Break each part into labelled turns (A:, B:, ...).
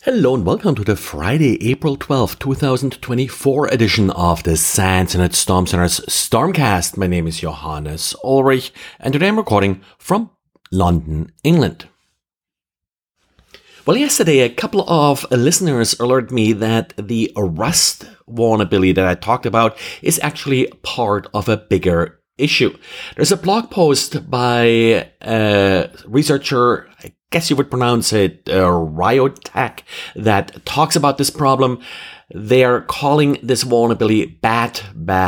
A: Hello and welcome to the Friday, April 12th, 2024 edition of the SANS Internet Storm Center's Stormcast. My name is Johannes Ulrich and today I'm recording from London, England. Well, yesterday a couple of listeners alerted me that the Rust vulnerability that I talked about is actually part of a bigger issue. There's a blog post by a researcher, I guess you would pronounce it Ryotech, that talks about this problem. They are calling this vulnerability bad,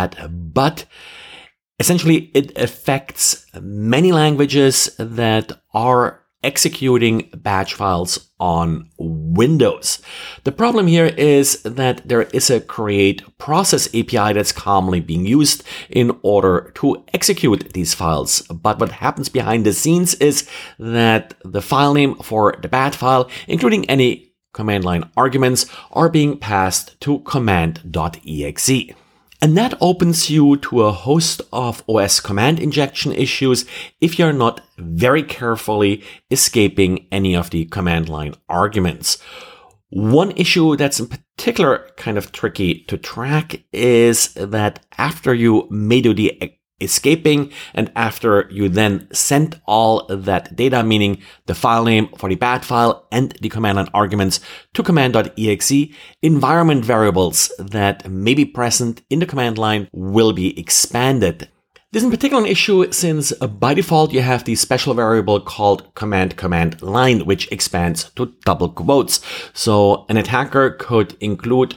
A: but essentially it affects many languages that are executing batch files on Windows. The problem here is that there is a create process API that's commonly being used in order to execute these files. But what happens behind the scenes is that the file name for the bat file, including any command line arguments, are being passed to command.exe. And that opens you to a host of OS command injection issues if you're not very carefully escaping any of the command line arguments. One issue that's in particular kind of tricky to track is that after you may do the escaping and after you then send all that data, meaning the file name for the bat file and the command line arguments to command.exe, environment variables that may be present in the command line will be expanded. This is in particular an issue since by default you have the special variable called command line, which expands to double quotes. So an attacker could include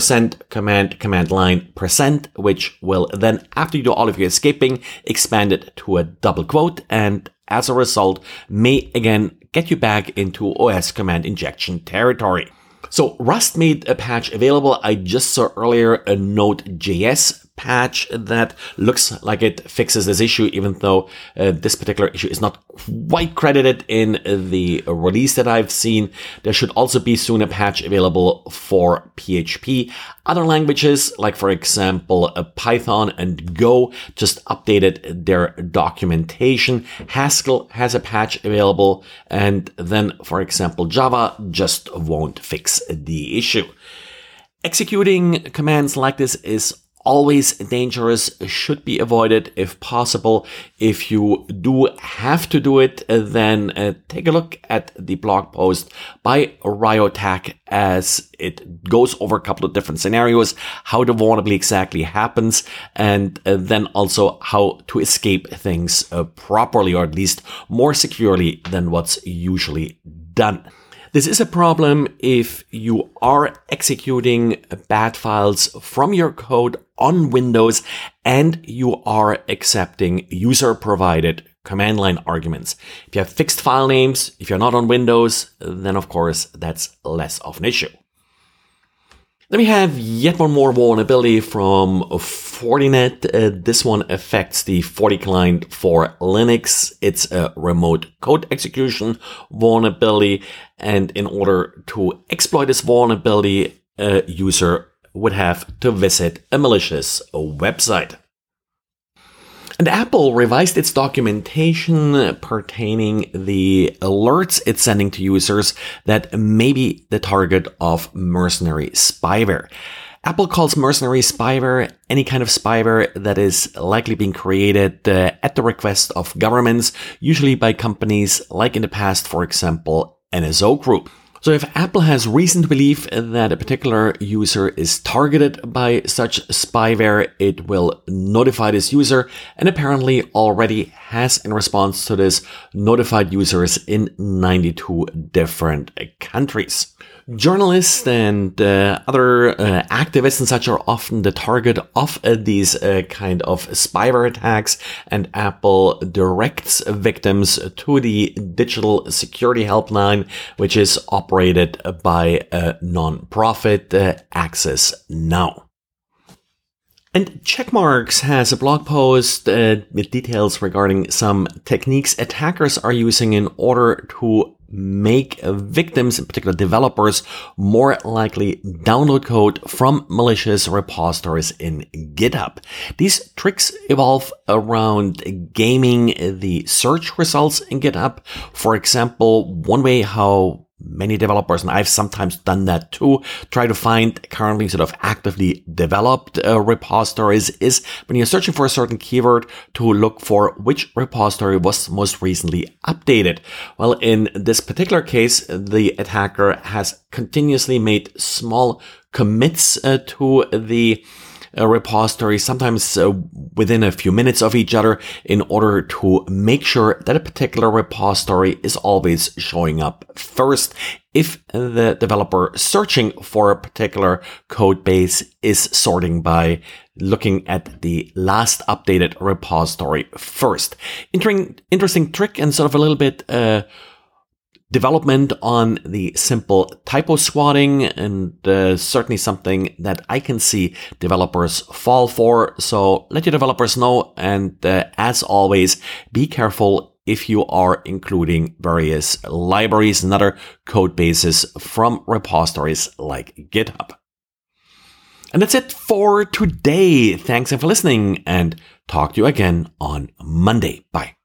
A: %command line %, which will then, after you do all of your escaping, expand it to a double quote, and as a result may again get you back into OS command injection territory. So Rust made a patch available. I just saw earlier a Node.js patch that looks like it fixes this issue, even though this particular issue is not quite credited in the release that I've seen. There should also be soon a patch available for PHP. Other languages, like for example Python and Go, just updated their documentation. Haskell has a patch available, and then for example Java just won't fix the issue. Executing commands like this is always dangerous, should be avoided if possible. If you do have to do it, then take a look at the blog post by Ryotech as it goes over a couple of different scenarios, how the vulnerability exactly happens, and then also how to escape things properly, or at least more securely than what's usually done. This is a problem if you are executing bat files from your code on Windows and you are accepting user-provided command line arguments. If you have fixed file names, if you're not on Windows, then of course that's less of an issue. Then we have yet one more vulnerability from Fortinet. This one affects the Forti client for Linux. It's a remote code execution vulnerability. And in order to exploit this vulnerability, a user would have to visit a malicious website. And Apple revised its documentation pertaining the alerts it's sending to users that may be the target of mercenary spyware. Apple calls mercenary spyware any kind of spyware that is likely being created at the request of governments, usually by companies like in the past, for example, NSO Group. So if Apple has reason to believe that a particular user is targeted by such spyware, it will notify this user, and apparently already has, in response to this, notified users in 92 different countries. Journalists and other activists and such are often the target of these kind of spyware attacks, and Apple directs victims to the Digital Security Helpline, which is operated by a non-profit, Access Now. And Checkmarx has a blog post with details regarding some techniques attackers are using in order to make victims, in particular developers, more likely download code from malicious repositories in GitHub. These tricks evolve around gaming the search results in GitHub. For example, one way how many developers, and I've sometimes done that too, try to find currently sort of actively developed repositories, is when you're searching for a certain keyword to look for which repository was most recently updated. Well, in this particular case, the attacker has continuously made small commits to the repository, sometimes within a few minutes of each other, in order to make sure that a particular repository is always showing up first if the developer searching for a particular code base is sorting by looking at the last updated repository first. Interesting trick and sort of a little bit development on the simple typo squatting, and certainly something that I can see developers fall for. So let your developers know, and as always, be careful if you are including various libraries and other code bases from repositories like GitHub. And that's it for today. Thanks for listening, and talk to you again on Monday. Bye.